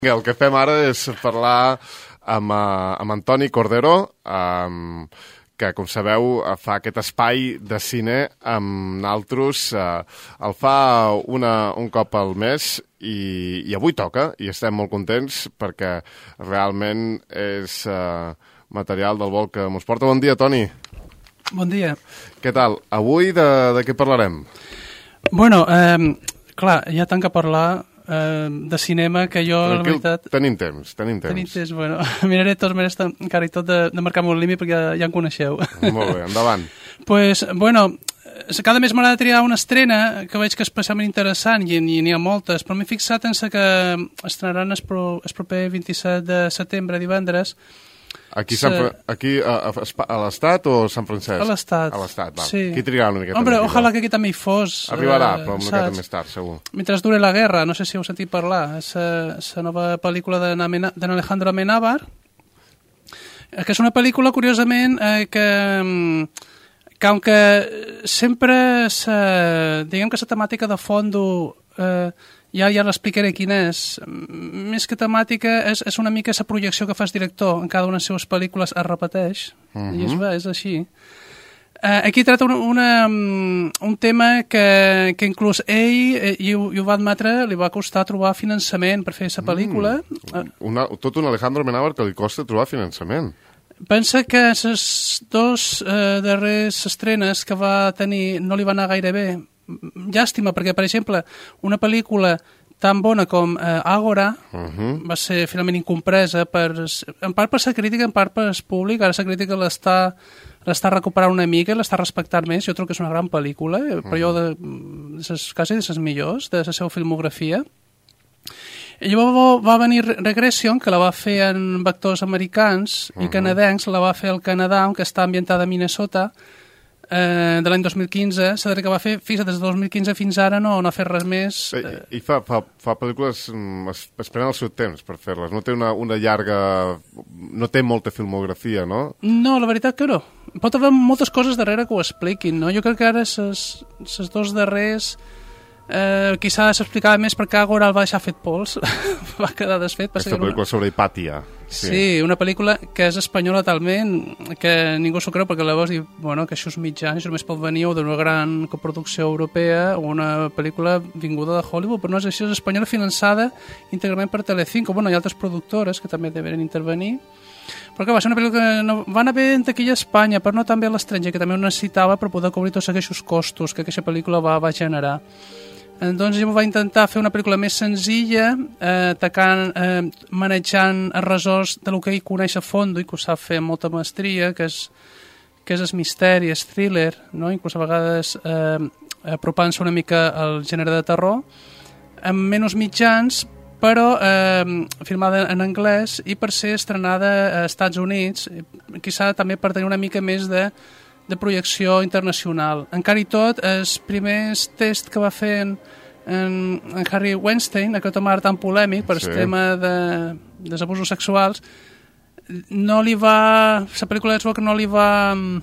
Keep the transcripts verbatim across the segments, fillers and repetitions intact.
El que fem ara és parlar amb, uh, amb Antoni Cordero, um, que, com sabeu, fa aquest espai de cine amb naltros. Uh, el fa una, un cop al mes i, i avui toca, i estem molt contents perquè realment és uh, material del vol que ens porta. Bon dia, Toni. Bon dia. Què tal? Avui de, de què parlarem? Bueno, eh, clar, hi ha tant que parlar eh, de cinema que jo, Tranquil, la veritat... Tenim temps, tenim temps. Tenim temps, bueno, miraré tots maneres encara i tot de, de marcar-me un límit perquè ja, ja en coneixeu. Molt bé, endavant. Pues, bueno, cada mes m'agrada triar una estrena que veig que és especialment interessant i n'hi ha moltes, però m'he fixat en que estrenaran el, pro, el proper vint-i-set de setembre, divendres. Aquí, Sant, aquí a, a, a l'Estat o Sant Francesc? A l'Estat. A l'Estat, va. Sí. Aquí trigarà una miqueta. Hombre, ojalà que aquí també hi fos. Arribarà, eh, però una saps? miqueta més tard, segur. Mentre dure la guerra, no sé si heu sentit parlar, és la nova pel·lícula d'en Alejandro Amenábar, que és una pel·lícula, curiosament, eh, que, que aunque sempre sa, diguem que la temàtica de fondo eh, ja ja l'explicaré quina és. Més que temàtica, és, és una mica la projecció que fa el director en cada una de les seves pel·lícules es repeteix, uh-huh. i es va, és així. Uh, aquí tracta una, una, un tema que, que inclús ell, eh, i, ho, i ho va admetre, li va costar trobar finançament per fer la pel·lícula. Mm. Una, tot un Alejandro Amenábar que li costa trobar finançament. Pensa que les dues eh, darreres estrenes que va tenir no li van anar gaire bé. Llàstima, perquè, per exemple, una pel·lícula tan bona com eh, Ágora uh-huh. va ser finalment incompresa, per, en part per la crítica, en part per el públic. Ara la crítica l'està l'està recuperant una mica, l'està respectant més. Jo trobo que és una gran pel·lícula, uh-huh. però jo de, de ses, quasi de les millors, de la seva filmografia. I llavors va venir Regression, que la va fer en actors americans uh-huh. i canadencs, la va fer al Canadà, que està ambientada a Minnesota, Eh, de l'any dos mil quinze, la que va fer, fins des de dos mil quinze fins ara no, no ha fet res més. I, i fa, fa, fa pel·lícules, es, es prenen el seu temps per fer-les, no té una, una llarga, no té molta filmografia, no? No, la veritat que no. Pot haver moltes coses darrere que ho expliquin, no? Jo crec que ara els dos darrers eh, quizà s'explicava més perquè Ágora el va deixar fet pols, va quedar desfet. Aquesta pel·lícula una... sobre Hipàtia. Sí. sí, una pel·lícula que és espanyola talment, que ningú s'ho creu perquè llavors diu bueno, que això és mitjà, això només pot venir o d'una gran coproducció europea o una pel·lícula vinguda de Hollywood, però no és així, és espanyola finançada íntegrament per Telecinco. Bueno, hi ha altres productores que també deveren intervenir, però que va ser una pel·lícula que no, va anar bé en taquilla a Espanya, però no tan bé a l'estranger, que també ho necessitava per poder cobrir tots aquests costos que aquesta pel·lícula va, va generar. Doncs jo vaig intentar fer una pel·lícula més senzilla, eh, atacant, eh, manejant els ressorts de lo que ell coneix a fons i que ho sap fer amb molta mestria, que és, que és el misteri, el thriller, no? Inclús a vegades eh, apropant-se una mica al gènere de terror, amb menys mitjans, però eh, filmada en anglès i per ser estrenada a Estats Units, quizà també per tenir una mica més de de projecció internacional. Encara i tot, els primers tests que va fer en, en, en Harry Weinstein, aquest home tan polèmic per sí. el tema de, dels abusos sexuals, no li va... La pel·lícula de que no li va...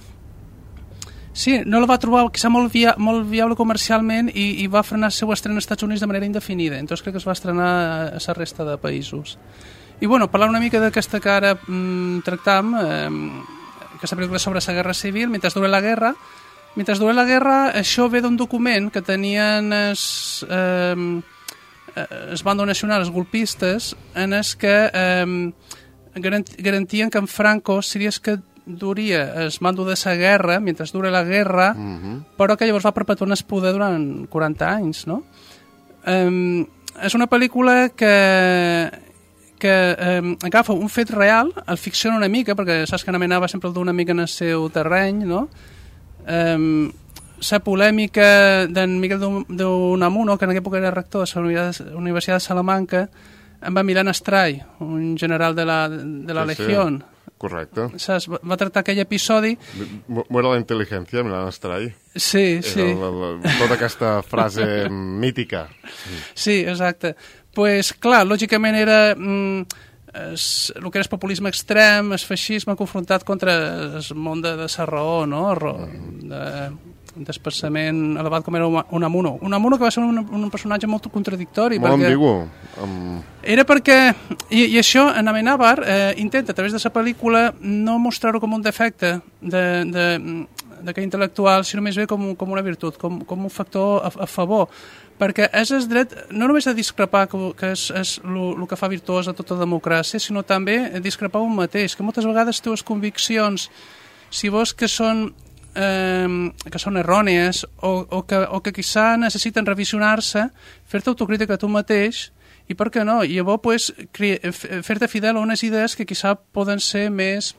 Sí, no la va trobar quizà molt, via, molt viable comercialment i, i va frenar el seu estrena als Estats Units de manera indefinida. Entonces crec que es va estrenar a la resta de països. I bueno, parlar una mica d'aquesta que ara mm, tractam... Eh, aquesta pel·lícula sobre la guerra civil, mentre dura la guerra. Mentre dura la guerra, això ve d'un document que tenien els, eh, els bandos nacionals, els golpistes, en els que eh, garantien que en Franco seria el que duria el mando de la guerra, mentre dura la guerra, uh-huh. però que llavors va perpetuar el poder durant quaranta anys, no? Eh, és una pel·lícula que... que eh, agafa un fet real, el ficciona una mica, perquè saps que Amenábar sempre el du una mica en el seu terreny, no? Eh, la polèmica d'en Miguel d'Unamuno, que en aquella època era rector de la Universitat de Salamanca, amb en Milán Astray, un general de la, de la sí, Legión. Sí. Correcte. Saps? Va, va tractar aquell episodi... Muera la intel·ligència, Milán Astray. Sí, sí. La, la, tota aquesta frase mítica. Sí, exacte. Pues, clar, lògicament era mm, es, el que era el populisme extrem, el feixisme confrontat contra el món de, de la raó, no? De, d'espassament elevat com era Unamuno. Unamuno que va ser un, un personatge molt contradictori. Molt perquè ambigu. Um... Era perquè, i, i això, en Amenábar eh, intenta a través de la pel·lícula no mostrar-ho com un defecte de, de, d'aquest intel·lectual, sinó més bé com, com una virtut, com, com un factor a, a favor. Perquè és el dret no només a discrepar, que, que és, és el que fa virtuosa tota democràcia, sinó també a discrepar un mateix, que moltes vegades les teves conviccions, si vols que són, eh, que són errònies o, o, que, o que quizà necessiten revisionar-se, fer-te autocrítica a tu mateix, i per què no? I llavors pues, fer-te fidel a unes idees que quizà poden ser més...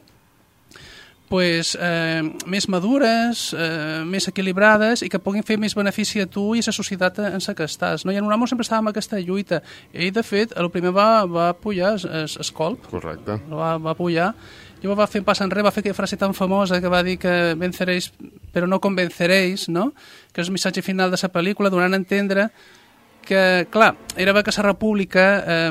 Pues, eh, més madures, eh, més equilibrades i que puguin fer més benefici a tu i a la societat en la que estàs. No? I en Unamo sempre estava en aquesta lluita. Ell, de fet, el primer va, va apoyar el colp. Correcte. Va, va apoyar. Llavors va fer un pas enrere, va fer aquella frase tan famosa que va dir que venceréis, però no convenceréis, no? Que és el missatge final de la pel·lícula, donant a entendre que, clar, era bé que la república,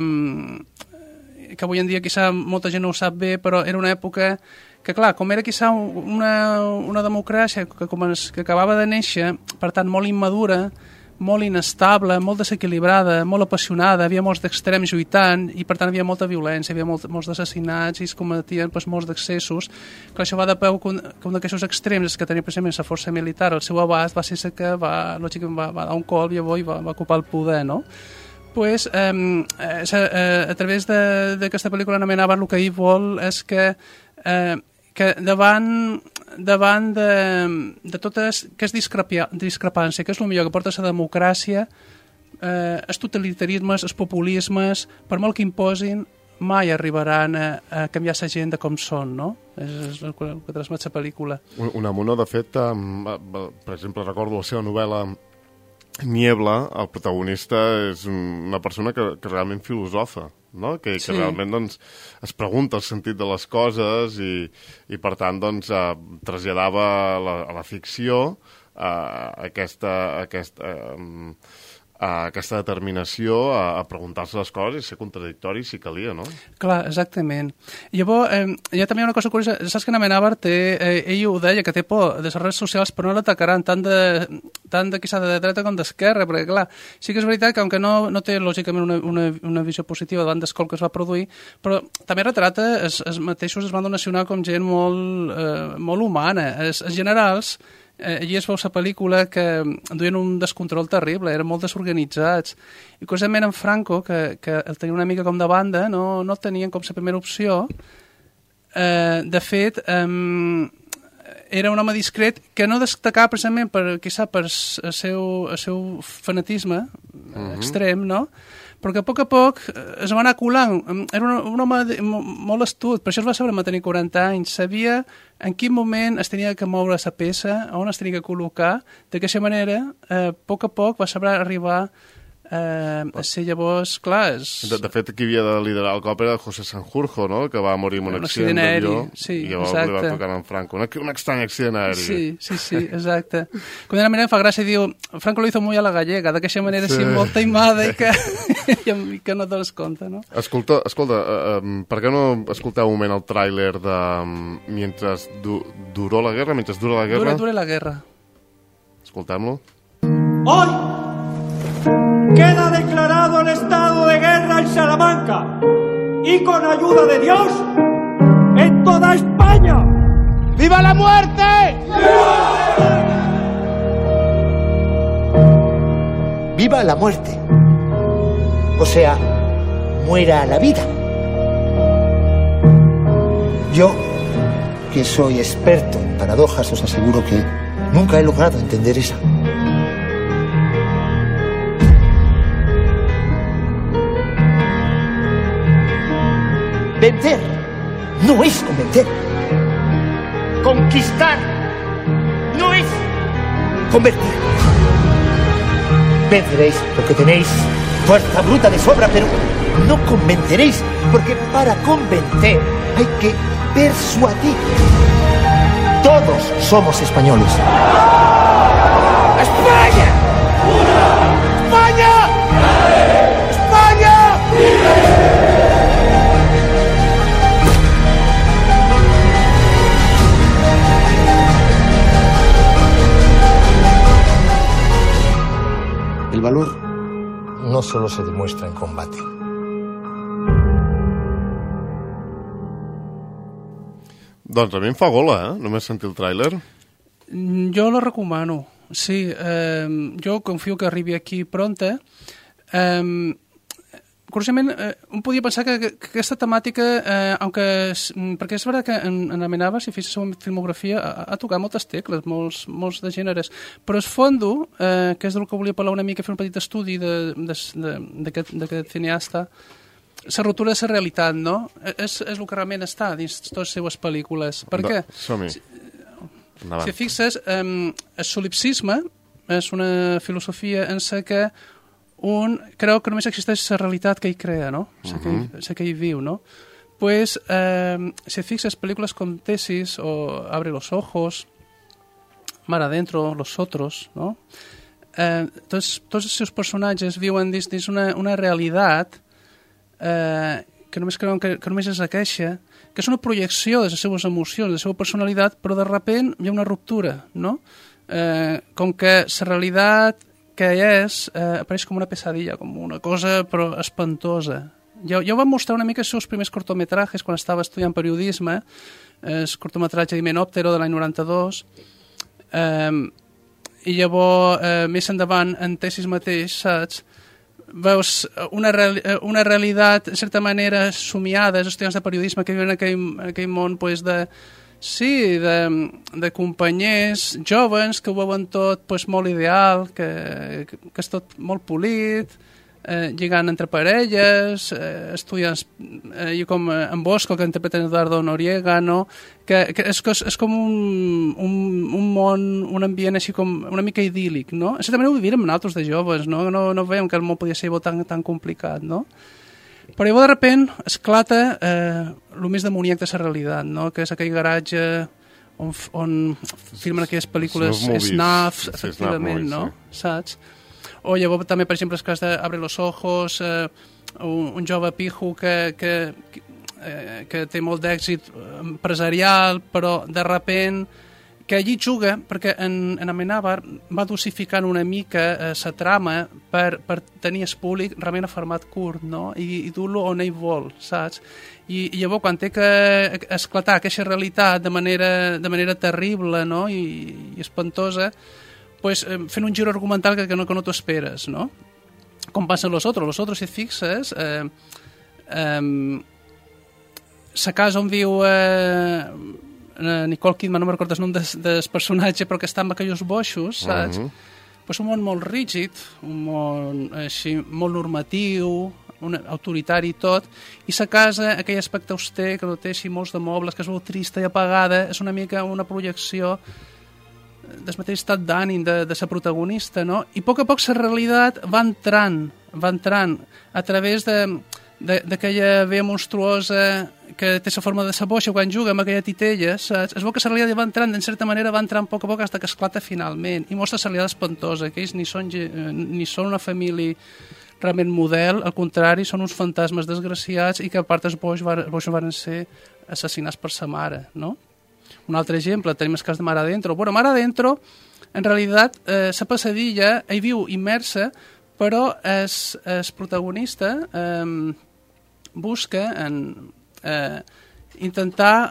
eh, que avui en dia quizà molta gent no ho sap bé, però era una època que, clar, com era quizà una, una democràcia que, començ, que acabava de néixer, per tant, molt immadura, molt inestable, molt desequilibrada, molt apassionada, havia molts d'extrems lluitant i, per tant, havia molta violència, havia molt, molts d'assassinats i es cometien pues, molts d'excessos. Que això va de peu que un, que un d'aquests extrems que tenia precisament la força militar al seu abast va ser que va, lògicament, va, va dar un colp i llavors va, va ocupar el poder, no? Pues, eh, a, a través d'aquesta pel·lícula anomenada, el que ell vol és que eh, que davant, davant de, de totes que és discrepància, que és el millor que porta la democràcia, eh, els totalitarismes, els populismes, per molt que imposin, mai arribaran a, a canviar la gent de com són, no? És, és el que, que transmet la pel·lícula. Unamuno, de fet, eh, per exemple, recordo la seva novel·la Niebla, el protagonista és una persona que, que realment filosofa, no? que, sí. que realment doncs, es pregunta el sentit de les coses i, i per tant doncs, eh, traslladava a la, a la ficció eh, aquesta, aquesta, eh, aquesta determinació a, a preguntar-se les coses i ser contradictori si calia, no? Clar, exactament. Llavors, eh, hi ha també una cosa curiosa, saps que Amenábar té, eh, ell ho deia, que té por de les redes socials, però no l'atacaran tant de, tant de, quizà, de dreta com d'esquerra, perquè clar, sí que és veritat que, aunque no, no té lògicament una, una, una visió positiva davant del colp que es va produir, però també retrata els, els mateixos es van nacional com gent molt, eh, molt humana. Els, els generals, Eh, allí es veu la pel·lícula que duien un descontrol terrible, eren molt desorganitzats. I curiosament en Franco, que, que el tenia una mica com de banda, no, no el tenien com la primera opció. Eh, de fet, eh, era un home discret que no destacava precisament per, quizà, per el seu, el seu fanatisme uh-huh. extrem, no? Però que a poc a poc es va anar colant. Era un, un home de, molt astut, per això es va saber mantenir quaranta anys. Sabia en quin moment es tenia que moure la peça, on es tenia que col·locar. D'aquesta manera, eh, a poc a poc va saber arribar eh, a ser llavors, clar... És... De, de fet, qui havia de liderar el cop era José Sanjurjo, no?, que va morir en un, un accident d'avió sí, i llavors li va tocar en Franco. Un, un estrany accident aeri. Sí, sí, sí, exacte. Com d'una manera em fa gràcia, diu, Franco lo hizo muy a la gallega, d'aquesta manera sí, molt taimada i que, i que no te les compte, no? Escolta, escolta uh, um, per què no escolteu un moment el tràiler de um, Mientras du duró la guerra, Mientras dura la guerra? Dura, dura la guerra. Escoltem-lo. Hoy queda declarado el estado de guerra en Salamanca y con ayuda de Dios en toda España. ¡Viva la muerte! ¡Viva la muerte! O sea, muera la vida. Yo, que soy experto en paradojas, os aseguro que nunca he logrado entender esa. Vencer no es convencer. Conquistar no es convertir. Venceréis porque tenéis fuerza bruta de sobra, pero no convenceréis porque para convencer hay que persuadir. Todos somos españoles. ¡España! ¡España! ¡España! solo se demuestra en combate. Doncs a mi em fa gola, eh? Només sentir el tràiler. Jo la recomano, sí. Eh, jo confio que arribi aquí pronta. Eh, curiosament, eh, un podia pensar que, que, que aquesta temàtica, eh, aunque, perquè és veritat que en, en Amenábar, si fes la seva filmografia, ha, ha tocat moltes tecles, molts, molts de gèneres, però es fondo, eh, que és del que volia parlar una mica, fer un petit estudi d'aquest cineasta, la ruptura de la realitat, no? És, és el que realment està dins totes les seues pel·lícules. Per què? Som-hi. Si, si fixes, eh, el solipsisme és una filosofia en la que un creu que només existeix la realitat que ell crea, no? La uh-huh. que, ell, la que ell viu, no? Pues, eh, si fixes pel·lícules com Tesis o Abre los ojos, Mar adentro, Los otros, no? Eh, tots, tots els seus personatges viuen dins, dins una, una realitat Eh, que només creuen que, que només és la queixa, que és una projecció de les seves emocions, de la seva personalitat, però de repent hi ha una ruptura, no? Eh, com que la realitat que és eh, apareix com una pesadilla, com una cosa però espantosa. Jo, jo vam mostrar una mica els seus primers cortometrajes quan estava estudiant periodisme, eh, el cortometratge d'Himenòptero de l'any noranta-dos, eh, i llavors, eh, més endavant, en Tesis mateix, saps? Veus una, real, una realitat, en certa manera, somiada, els estudiants de periodisme que viuen en aquell, en aquell món pues, de, sí, de, de companyers joves que ho veuen tot pues, molt ideal, que, que, que és tot molt polit, eh, lligant entre parelles, eh, estudiants eh, com en Bosco, que interpreten Eduardo Noriega, no? que, que és, és, és com un, un, un món, un ambient així com una mica idíl·lic, no? En certa manera ho vivíem nosaltres de joves, no? No, no veiem que el món podia ser tan, tan complicat, no? Però llavors de repent esclata eh, el més demoníac de la realitat, no? Que és aquell garatge on, on filmen aquelles pel·lícules snuff, efectivament, sí, no? Sí. Saps? O llavors també, per exemple, el cas d'Abre los ojos, eh, un, un jove pijo que, que, que, eh, que té molt d'èxit empresarial, però de repent que allí juga, perquè en, en Amenábar va dosificant una mica eh, la trama per, per tenir el públic realment a format curt, no? I, i dur-lo on ell vol, saps? I, i llavors, quan té que esclatar aquesta realitat de manera, de manera terrible, no? I, i espantosa, pues, eh, fent un giro argumental que, que no, que no t'ho esperes, no? Com passa en Los Otros. Los Otros, si et fixes, eh, eh, la casa on viu eh, Nicole Kidman, no me'n recordo el nom del, del personatge, però que està amb aquells boixos, saps? Uh-huh. Pues un món molt rígid, un món així, molt normatiu, un autoritari i tot, i la casa, aquell aspecte auster, que no té així molts de mobles, que es veu trista i apagada, és una mica una projecció del mateix estat d'ànim de, de la protagonista, no? I a poc a poc la realitat va entrant, va entrant a través de d'aquella vea monstruosa que té la forma de la boixa quan juga amb aquella titella, saps? Es veu que la realitat va entrant, en certa manera va entrant a poc a poc fins que esclata finalment, i mostra la realitat espantosa, que ells ni són, ni són una família realment model, al contrari, són uns fantasmes desgraciats i que a part els boixos van, van ser assassinats per sa mare, no? Un altre exemple, tenim el cas de Mar adentro. Bueno, Mar adentro, en realitat, eh, la passadilla, ell viu immersa, però el protagonista eh, busca en, eh, intentar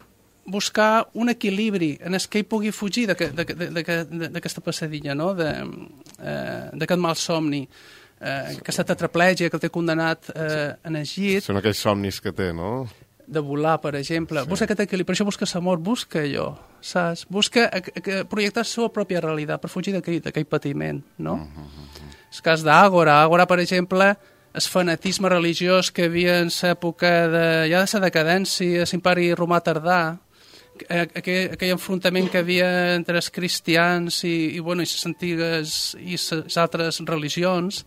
buscar un equilibri en el que ell pugui fugir d'aquesta passadilla, no? d'aquest eh, mal somni, eh, aquesta tetraplegia que el té condemnat eh, en el llit. Són aquells somnis que té, no? De volar, per exemple. Sí. Busca aquest equilibri, per això busca l'amor, busca allò, saps? Busca projectar la seva pròpia realitat per fugir d'aquell patiment, no? Uh -huh. El cas d'Àgora. Àgora, per exemple, el fanatisme religiós que hi havia en l'època de, ja de la decadència, l'imperi romà tardà, aquell, aquell enfrontament que hi havia entre els cristians i, i, bueno, i les antigues i les altres religions,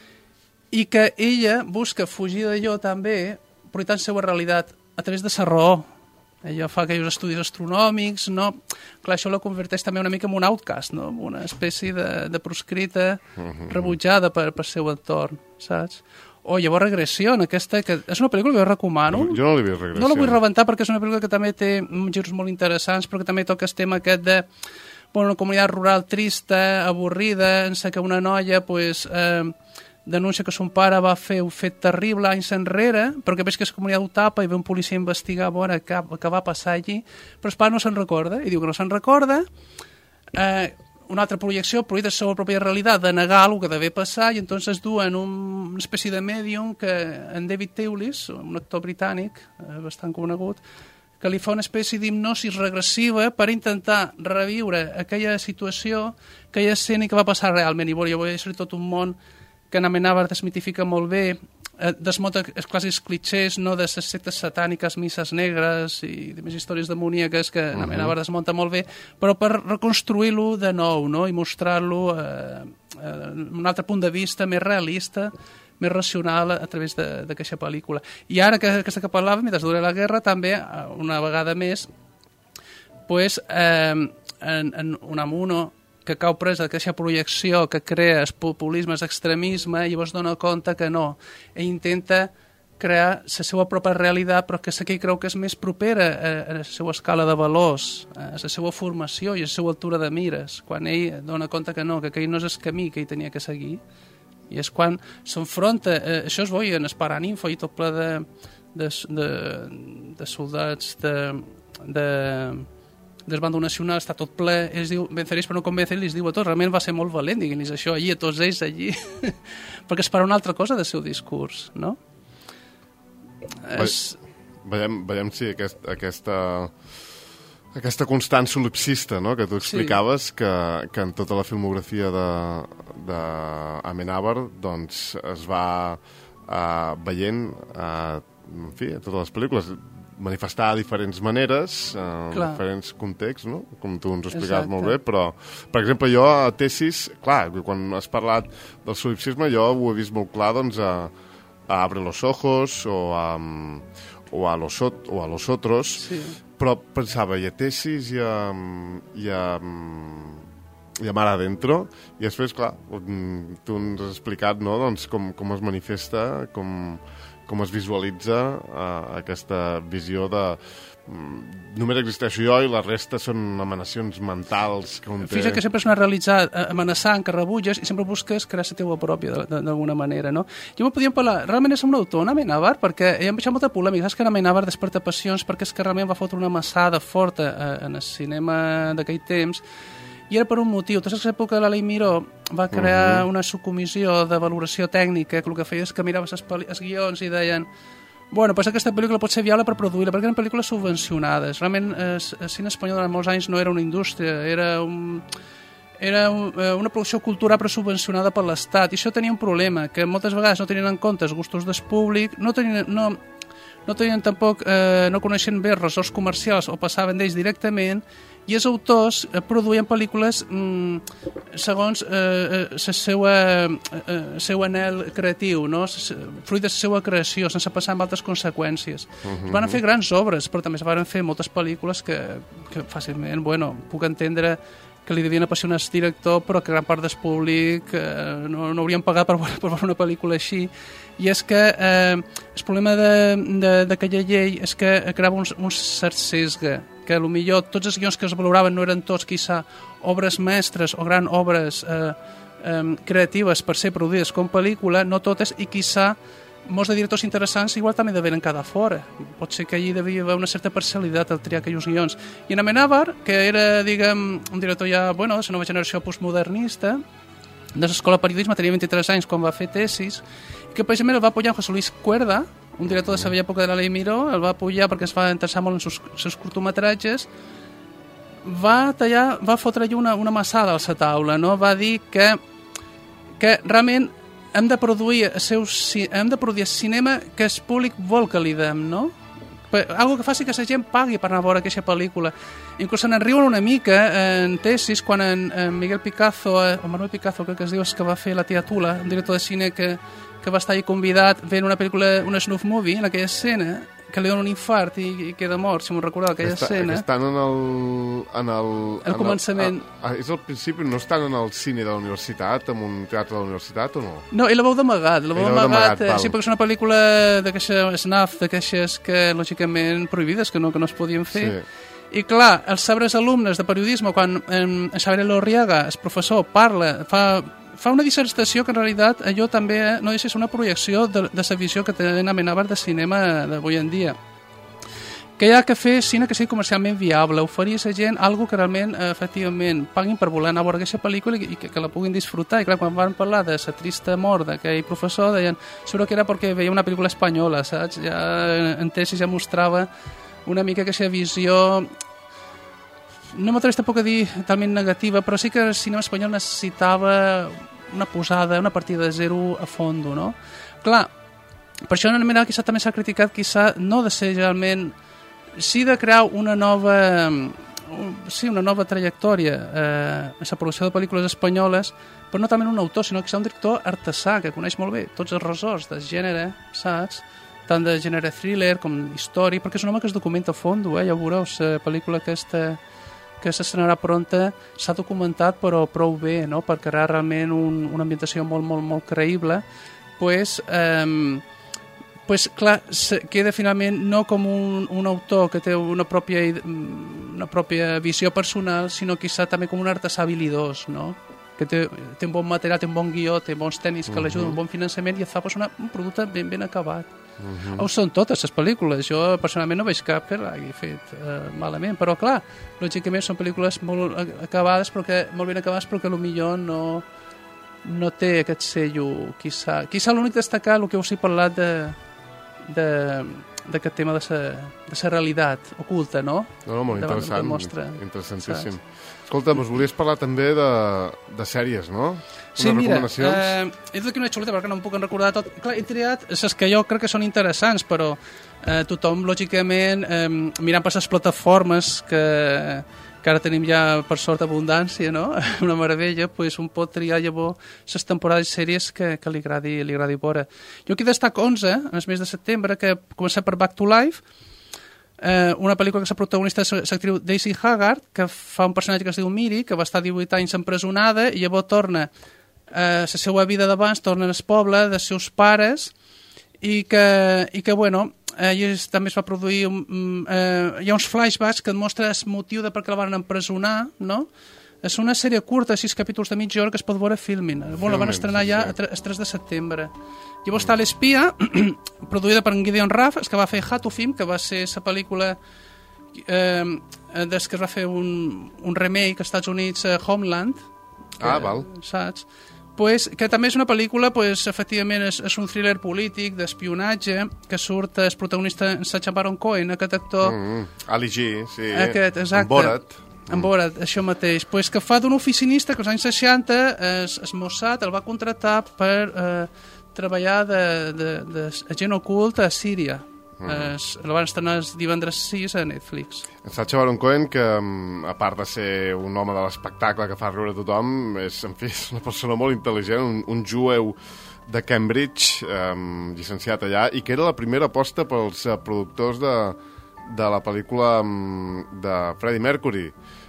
i que ella busca fugir d'allò també, projectant la seva realitat a través de la raó. Ella fa aquells estudis astronòmics, no? Clar, això la converteix també una mica en un outcast, no? Una espècie de, de proscrita rebutjada per, per seu entorn, saps? O llavors Regressió, aquesta, que és una pel·lícula que jo recomano. Jo no l'he vist, Regressió. No la vull rebentar perquè és una pel·lícula que també té girs molt interessants, però que també toca el tema aquest de bueno, una comunitat rural trista, avorrida, en què una noia pues, eh, denuncia que son pare va fer un fet terrible anys enrere, però que veig que la comunitat ho tapa i ve un policia a investigar a veure què, què va passar allí, però el pare no se'n recorda, i diu que no se'n recorda. Eh, una altra projecció, però de la seva pròpia realitat, de negar el que devia passar, i entonces duen un, una espècie de medium que en David Thewlis, un actor britànic eh, bastant conegut, que li fa una espècie d'hipnosi regressiva per intentar reviure aquella situació, aquella escena que va passar realment. I bueno, jo vull dir tot un món que en Amenábar desmitifica molt bé, eh, desmunta els clàssics clichés, no, de les sectes satàniques, misses negres i de més històries demoníaques que en Amenábar desmunta molt bé, però per reconstruir-lo de nou, no?, i mostrar-lo eh, eh, un altre punt de vista més realista, més racional a través d'aquesta pel·lícula. I ara que aquesta que parlàvem, mentre dura la guerra, també, una vegada més, pues, eh, en, en Unamuno, que cau presa d'aquesta projecció que crea el populisme, l'extremisme, i llavors dona compte que no. Ell intenta crear la seva pròpia realitat, però que és que ell creu que és més propera a, a la seva escala de valors, a la seva formació i a la seva altura de mires, quan ell dona compte que no, que aquell no és el camí que ell tenia que seguir. I és quan s'enfronta, eh, això és bo, i en el Paraninfo i tot ple de, de, de, de soldats de, de, del bando nacional, està tot ple, ells diu, venceréis per no convencer, ells diu a tots, realment va ser molt valent, diguin-los això allí, a tots ells allí, perquè espera una altra cosa del seu discurs, no? Ve, és... Veiem, veiem si aquest, aquesta... Aquesta constant solipsista, no?, que tu explicaves, sí. que, que en tota la filmografia d'Amenábar doncs, es va uh, veient uh, en fi, a totes les pel·lícules manifestar de diferents maneres, uh, en diferents contexts, no?, com tu ens explicaves molt bé, però, per exemple, jo a Tesis, clar, quan has parlat del solipsisme, jo ho he vist molt clar, doncs, a, a Abre los ojos o a, o a, los, o a los otros, sí. Però pensava, hi ha Tesis, hi ha, hi ha, hi ha Mar Adentro, i després, clar, tu ens has explicat, no?, doncs, com, com es manifesta, com, com es visualitza uh, aquesta visió de només existeixo jo i la resta són amenacions mentals que un té. Fixa't que sempre és una realitat amenaçant, que rebutges, i sempre busques crear la teva pròpia d'alguna manera, no? Jo me podíem parlar, realment és un autor, Amenábar, perquè hi ha deixat molta polèmica, saps que Amenábar desperta passions perquè és que realment va fotre una massada forta en el cinema d'aquell temps, i era per un motiu. Tu saps que a l'època l'Alei Miró va crear uh-huh. una subcomissió de valoració tècnica, que el que feia és que mirava els guions i deien bueno, pues aquesta pel·lícula pot ser viable per produir-la, perquè eren pel·lícules subvencionades. Realment, el eh, cine espanyol durant molts anys no era una indústria, era, un, era un, eh, una producció cultural però subvencionada per l'Estat. I això tenia un problema, que moltes vegades no tenien en compte els gustos del públic, no tenien, no, no tenien tampoc, eh, no coneixen bé els ressorts comercials o passaven d'ells directament, i els autors eh, produïen pel·lícules mm, segons eh, el seu, eh, seu anhel creatiu, no? Fruit de la seva creació, sense passar amb altres conseqüències. Uh-huh. Es van fer grans obres, però també es van fer moltes pel·lícules que, que fàcilment, bueno, puc entendre que li devien apassionar el director, però que gran part del públic eh, no, no haurien pagat per, per veure una pel·lícula així. I és que eh, el problema d'aquella llei és que creava un, un cert sesga, que potser tots els guions que es valoraven no eren tots, quizà, obres mestres o grans obres eh, eh, creatives per ser produïdes com pel·lícula, no totes, i quizà molts de directors interessants igual també devien quedar fora. Pot ser que allí devia haver una certa parcialitat al triar aquells guions. I en Amenábar, que era, diguem, un director ja, bueno, de la nova generació postmodernista, de l'escola de periodisme, tenia vint-i-tres anys quan va fer Tesis, i que precisament el va apoyar José Luis Cuerda, un director de la vella època de l'Alei Miró, el va apoyar perquè es va interessar molt en els seus, seus curtometratges, va tallar, va fotre allà una, una massada a la taula, no? Va dir que, que realment hem de produir el seu, hem de produir el cinema que el públic vol que li dem, no? Algo que faci que la gent pagui per anar a veure aquesta pel·lícula. Inclús se'n riuen una mica en Tesis, quan en, en Miguel Picazo, o Manuel Picazo, crec que es diu, és que va fer La tia Tula, un director de cine que, que va estar allà convidat veient una pel·lícula, una snuff movie, en aquella escena, que li dona un infart i, i queda mort, si m'ho recordava, aquella Està, escena. Que estan en el... En el, el en començament. El, a, a, és al principi, no estan en el cine de la universitat, en un teatre de la universitat, o no? No, i la veu d'amagat. La veu d'amagat, eh, sí, perquè és una pel·lícula d'aquesta snuff, d'aquestes que, lògicament, prohibides, que no, que no es podien fer. Sí. I clar, els sabres alumnes de periodisme, quan en Xavier Lorriaga, el professor, parla, fa fa una dissertació que en realitat allò també eh, no deixa ser una projecció de, de la visió que tenen amenaves de cinema d'avui en dia. Que hi ha que fer cine que sigui comercialment viable, oferir a la gent algo que realment, eh, efectivament, paguin per voler anar a veure aquesta pel·lícula i que, que la puguin disfrutar. I clar, quan van parlar de la trista mort d'aquell professor, deien, seguro que era perquè veia una pel·lícula espanyola, saps? Ja en tesis ja mostrava una mica aquesta visió, no m'atreveix tampoc a dir talment negativa, però sí que el cinema espanyol necessitava una posada, una partida de zero a fondo, no? Clar, per això en el Menal quizà també s'ha criticat, quizà no de ser realment, sí de crear una nova, sí, una nova trajectòria eh, a la producció de pel·lícules espanyoles, però no també un autor, sinó que és un director artesà que coneix molt bé tots els ressorts de gènere, saps? Tant de gènere thriller com històric, perquè és un home que es documenta a fondo, eh? Ja ho veureu, la pel·lícula aquesta que s'estrenarà pronta s'ha documentat però prou bé, no? Per crear realment un, una ambientació molt, molt, molt creïble. Pues, eh, pues clar, queda finalment no com un, un autor que té una pròpia, una pròpia visió personal, sinó quizà també com un artesà habilidós, no? Que té, té un bon material, té un bon guió, té bons tècnics que l'ajuden, un bon finançament i et fa pues, una, un producte ben, ben acabat. Uh-huh. Ho són totes les pel·lícules. Jo personalment no veig cap que l'hagi fet eh, malament, però clar, lògicament són pel·lícules molt acabades, però que, molt ben acabades, però que potser no, no té aquest sello, quizà. Quizà l'únic destacar, el que us he parlat de, de, d'aquest tema de sa, de sa realitat oculta, no? No, no, molt Davant interessant, mostra, interessantíssim. saps? Escolta, ens volies parlar també de, de sèries, no? Sí, unes mira, recomanacions. eh, he fet aquí una xuleta perquè no em puc recordar tot. Clar, he triat les que jo crec que són interessants, però eh, tothom, lògicament, eh, mirant per les plataformes que, que ara tenim ja, per sort, abundància, no? Una meravella, pues, un pot triar llavors les temporades i sèries que, que li agradi, li agradi veure. Jo aquí destaco onze, en el mes de setembre, que comença per Back to Life, Eh, una pel·lícula que la protagonista és l'actriu Daisy Haggard, que fa un personatge que es diu Miri, que va estar divuit anys empresonada i llavors torna a eh, la seva vida d'abans, torna al poble dels seus pares i que, i que bueno, eh, també es va produir um, eh, hi ha uns flashbacks que et mostra el motiu de per què la van empresonar, no? És una sèrie curta, sis capítols de mitja hora que es pot veure a Filmin. Bueno, la van estrenar sí, ja sí. el tres de setembre. Llavors està l'Espia, produïda per Gideon Raff, que va fer Hatofim, que va ser la pel·lícula eh, des que es va fer un, un remake als Estats Units, eh, Homeland. Que, Ah, val. Saps? Pues, que també és una pel·lícula, pues, efectivament, és, és un thriller polític, d'espionatge, que surt el protagonista Sacha Baron Cohen, aquest actor. Mm, Ali G, sí. Aquest, exacte. En Borat. En Borat, això mateix. Pues que fa d'un oficinista que als anys seixanta es, es Mossad el va contratar per eh, treballar de, de, de agent ocult a Síria. Mm. Es, el van estrenar el divendres sis a Netflix. En Sacha Baron Cohen, que a part de ser un home de l'espectacle que fa riure a tothom, és, en fi, és una persona molt intel·ligent, un, un jueu de Cambridge, um, llicenciat allà, i que era la primera aposta pels uh, productors de, de la pel·lícula um, de Freddie Mercury,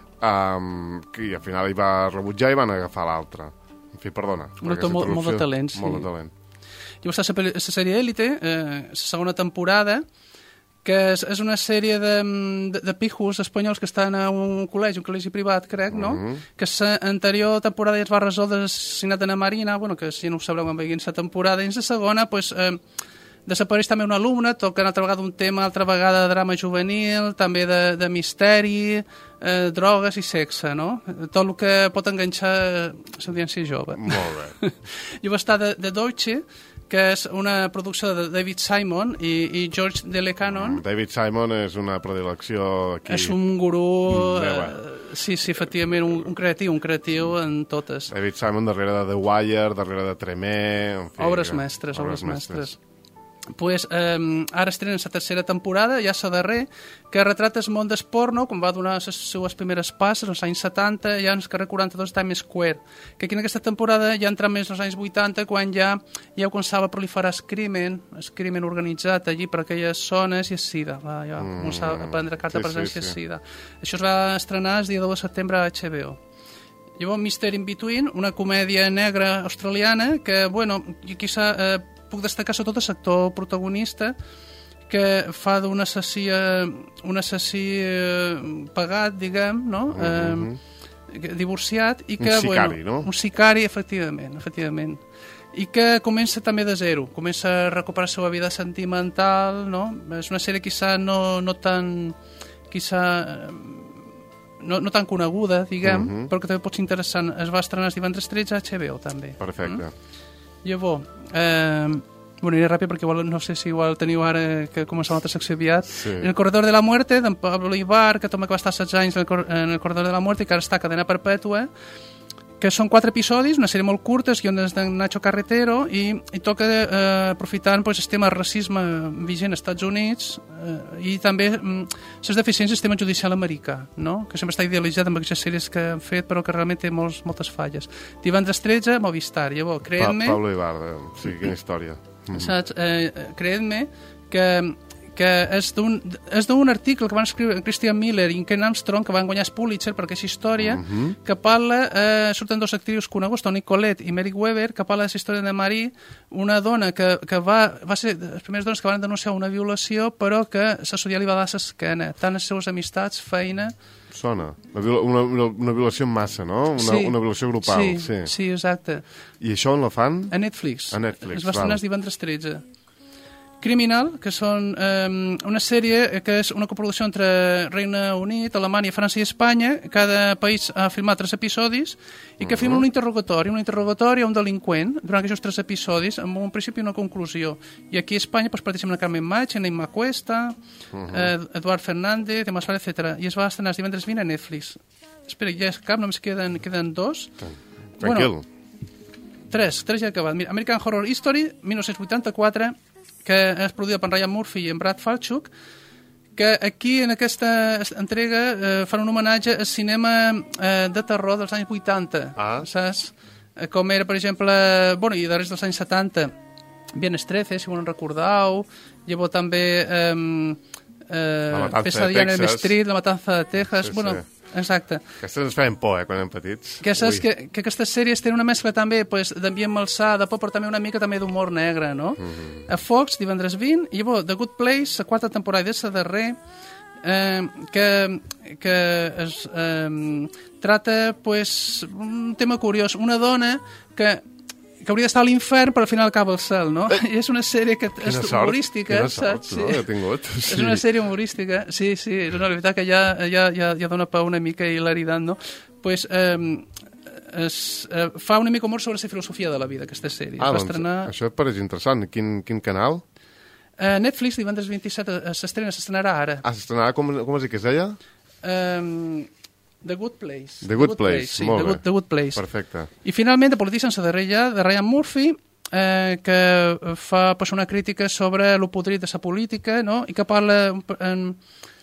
um, que al final hi va rebutjar i van agafar l'altra. En fi, perdona. Un actor molt, molt de talent, sí. Molt de talent. Llavors està la sèrie Élite, eh, la segona temporada, que és, és una sèrie de, de, de pijos espanyols que estan a un col·legi, un col·legi privat, crec, no? Mm-hmm. Que l'anterior temporada ja es va resoldre l'assassinat d'Anna Marina, bueno, que si no ho sabreu quan veguin la temporada, i en la segona, pues, eh, desapareix també un alumne, toca una altra vegada un tema, altra vegada de drama juvenil, també de, de misteri, eh, drogues i sexe, no? Tot el que pot enganxar l'audiència jove. Molt bé. Llavors està de, de Deutsche, que és una producció de David Simon i, i George Delecannon. David Simon és una predilecció aquí. És un gurú, Mm, eh, sí, sí, efectivament, un, un creatiu, un creatiu en totes. David Simon darrere de The Wire, darrere de Tremé... En fi, Obres que- mestres, obres mestres. Pues, eh, ara estrenen la tercera temporada, ja la darrer, que retrata el món del porno, com va donar les seues primeres passes, als anys setanta, ja en el carrer quaranta-dos Times Square, que aquí en aquesta temporada ja entra més als anys vuitanta, quan ja ja començava a proliferar el crimen, el crimen organitzat allí per aquelles zones, i el SIDA, va, ja Mm, començava a prendre carta sí, de presència sí, sí. SIDA. Això es va estrenar el dia deu de setembre a H B O. Llavors, Mister In Between, una comèdia negra australiana, que, bueno, i quizà eh, puc destacar sobretot el sector protagonista, que fa d'un assassí, eh, un assassí eh, pagat, diguem, no? Mm-hmm. Eh, divorciat i que... Un sicari, bueno, no? Un sicari, efectivament, efectivament. I que comença també de zero, comença a recuperar la seva vida sentimental, no? És una sèrie quizà no, no tan... quizà... No, no tan coneguda, diguem, uh -huh. però que també pot ser interessant. Es va estrenar el divendres tretze a H B O, també. Perfecte. Mm? Llavors, eh, bueno, aniré ràpid perquè igual, no sé si igual teniu ara que començar una altra secció aviat. Sí. El corredor de la muerte, d'en Pablo Ibar, que també va estar setze anys en el, cor en el corredor de la muerte i que ara està a cadena perpètua, que són quatre episodis, una sèrie molt curta, es guion des de Nacho Carretero, i, i toca eh, aprofitant pues, el tema de racisme vigent als Estats Units eh, i també les mm, deficiències del sistema judicial americà, no? Que sempre està idealitzat amb aquestes sèries que han fet, però que realment té molts, moltes falles. Divendres tretze, Movistar. Llavors, creient-me... Pa Pablo Ibar, sí, quina història. Mm. Saps? Eh, creient-me que que és d'un article que van escriure Christian Miller i Ken Armstrong, que van guanyar el Pulitzer per aquesta història, uh -huh. que parla, eh, surten dos actrius coneguts, Toni Collette i Merrick Weber, que parla de la història de Marie, una dona que, que va, va ser de les primeres dones que van denunciar una violació, però que la societat li va dar l'esquena, tant les seves amistats, feina... Sona. Una, una, una violació en massa, no? Una, sí. una violació grupal. Sí, sí, sí, exacte. I això on la fan? A Netflix. A Netflix, es va estrenar el divendres tretze. Criminal, que són eh, una sèrie que és una coproducció entre Regne Unit, Alemanya, França i Espanya. Cada país ha filmat tres episodis i que uh -huh. filma un interrogatori, un interrogatori a un delinqüent durant aquests tres episodis, amb un principi i una conclusió. I aquí a Espanya pues, participen a Carmen Maig, Neima Cuesta, uh -huh. eh, Eduard Fernández, Tomàs Fara, etcètera. I es va estrenar el divendres vint a Netflix. Espera, ja és cap, només queden, queden dos. Tranquil. Bueno, tres, tres ja he acabat. Mira, American Horror Story, dinou vuitanta-quatre, que és produïda per Ryan Murphy i en Brad Falchuk, que aquí en aquesta entrega eh, fan un homenatge al cinema eh, de terror dels anys vuitanta, ah. saps? Com era, per exemple, bueno, i darrers dels anys setanta, Viernes trece, si volen recordar-ho, llavors també eh, eh, Pesadilla en el Street, La Matanza de Texas, sí, bueno... Sí. Exacte. Aquestes ens feien por, eh, quan érem petits. Que saps que, que aquestes sèries tenen una mescla també pues, d'ambient malsà, de por, però també una mica també d'humor negre, no? Mm -hmm. A Fox, divendres vint, i llavors The Good Place, la quarta temporada de la darrer, eh, que, que es eh, trata pues, un tema curiós. Una dona que que hauria d'estar a l'infern, però al final acaba al cel, no? I és una sèrie que quina és sort, humorística, quina sort, saps? no? Sí. He tingut, sí. És una sèrie humorística, sí, sí, no, la veritat que ja, ja, ja, ja dona per una mica hilaritat, no? Pues, eh, es, eh, fa una mica humor sobre la filosofia de la vida, aquesta sèrie. Ah, es va doncs, estrenar... això et pareix interessant. Quin, quin canal? Uh, Netflix, divendres vint-i-set, s'estrena, s'estrenarà ara. Ah, s'estrenarà, com, com es diu que es deia? Um, The Good Place. The Good, The Good Place, Place, sí, molt The bé. Good, The Good Place. Perfecte. I finalment, The Politicians, la darrera, de Ryan Murphy, eh, que fa pues, una crítica sobre el podrit de la política, no? I que parla en,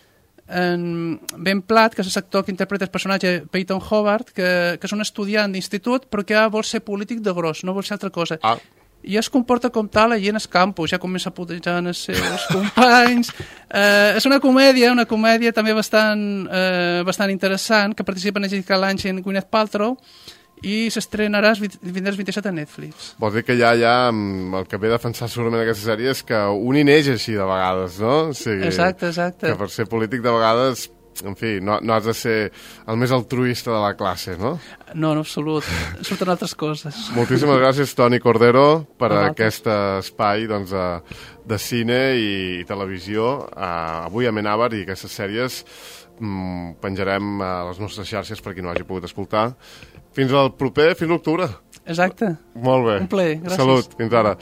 en Ben Platt, que és el actor que interpreta el personatge Peyton Hobart, que, que és un estudiant d'institut, però que vol ser polític de gros, no vol ser altra cosa. Ah. I es comporta com tal allà en el campus, ja comença a putejar els seus companys. Eh, és una comèdia, una comèdia també bastant, eh, bastant interessant, que participa en Jessica Lange i en Gwyneth Paltrow, i s'estrenarà el divendres vint-i-set a Netflix. Vol dir que ja, ja el que ve a defensar segurament aquesta sèrie és que un hi neix així de vegades, no? O sigui, exacte, exacte. Que per ser polític de vegades, en fi, no, no has de ser el més altruista de la classe, no? No, en absolut. Surten altres coses. Moltíssimes gràcies, Toni Cordero, per a aquest espai doncs, de, de cine i, i televisió. Uh, avui a Amenábar i aquestes sèries mm, penjarem a les nostres xarxes per qui no hagi pogut escoltar. Fins al proper, fins a l'octubre. Exacte. Molt bé. Un plaer, gràcies. Salut, fins ara.